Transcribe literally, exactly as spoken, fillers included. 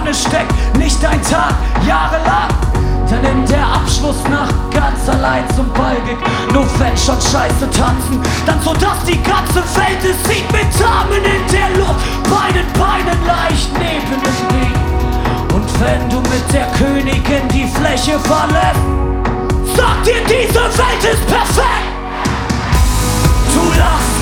Sonne steckt, nicht ein Tag, jahrelang. Dann in der Abschlussnacht ganz allein zum Ball geht. Nur wenn schon Scheiße tanzen, dann so dass die ganze Welt es sieht. Mit Armen in der Luft, beiden Beinen leicht neben dem Ring. Und wenn du mit der Königin die Fläche verlässt, sagt dir, diese Welt ist perfekt. Du lachst